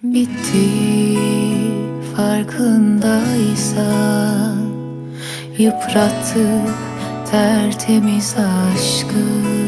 Bitti farkındaysan, yıprattık tertemiz aşkı.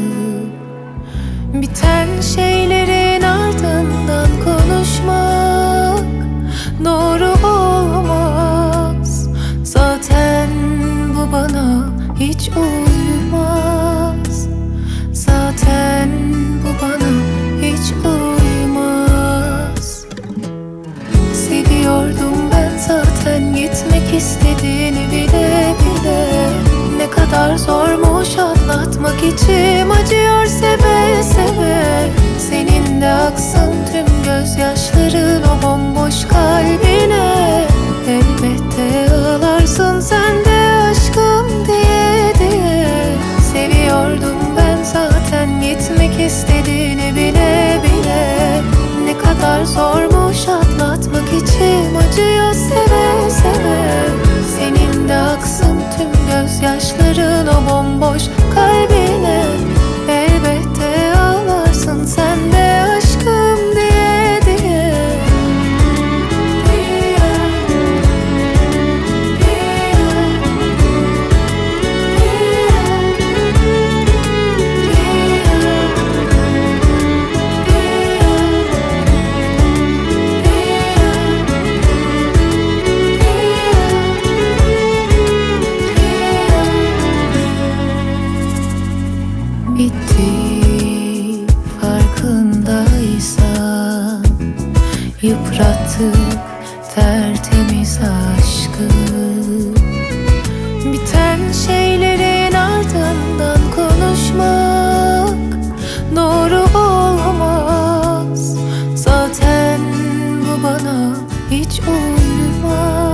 Biten şeylerin ardından konuşmak doğru olmaz. Zaten bu bana hiç uymaz. Zaten bu bana hiç uymaz. Seviyordum ben zaten, gitmek istediğini bile bile. Ne kadar zormuş anlatmak, içim acıyor seve seve. Senin de aksın tüm gözyaşların o bomboş kalbine. Elbette ağlarsın sen de aşkım diye diye. Seviyordum ben zaten, gitmek istediğini bile bile. Ne kadar zormuş atlatmak, içim acıyor seve seve. Senin de aksın tüm gözyaşların o bomboş kalbine. Elbette ağlarsın sen de aşkım diye diye. Bitti farkındaysan, yıprattık tertemiz aşkı. Biten şeylerin ardından konuşmak doğru olmaz. Zaten bu bana hiç uymaz.